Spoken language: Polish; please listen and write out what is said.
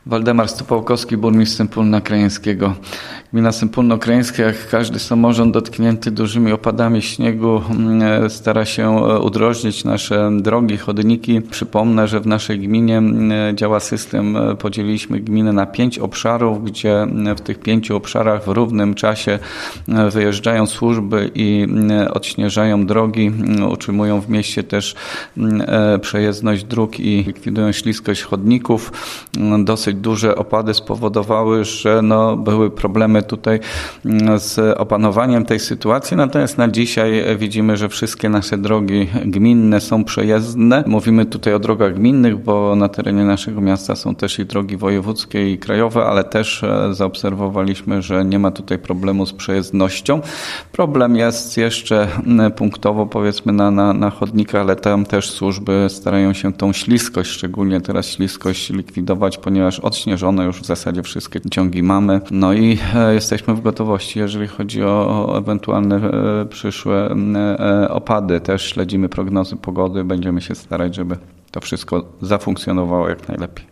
Waldemar Stupałkowski, burmistrz Sępólna Krajeńskiego. Gmina Sępólno Krajeńskie, jak każdy samorząd dotknięty dużymi opadami śniegu, stara się udrożnić nasze drogi, chodniki. Przypomnę, że w naszej gminie działa system, podzieliliśmy gminę na 5 obszarów, gdzie w tych 5 obszarach w równym czasie wyjeżdżają służby i odśnieżają drogi, utrzymują w mieście też przejezdność dróg i likwidują śliskość chodników. Dosyć duże opady spowodowały, że były problemy tutaj z opanowaniem tej sytuacji, natomiast na dzisiaj widzimy, że wszystkie nasze drogi gminne są przejezdne. Mówimy tutaj o drogach gminnych, bo na terenie naszego miasta są też i drogi wojewódzkie i krajowe, ale też zaobserwowaliśmy, że nie ma tutaj problemu z przejezdnością. Problem jest jeszcze punktowo, powiedzmy, na chodnikach, ale tam też służby starają się tą śliskość, szczególnie teraz śliskość likwidować, ponieważ odśnieżone już w zasadzie wszystkie ciągi mamy. I jesteśmy w gotowości, jeżeli chodzi o ewentualne przyszłe opady. Też śledzimy prognozy pogody, będziemy się starać, żeby to wszystko zafunkcjonowało jak najlepiej.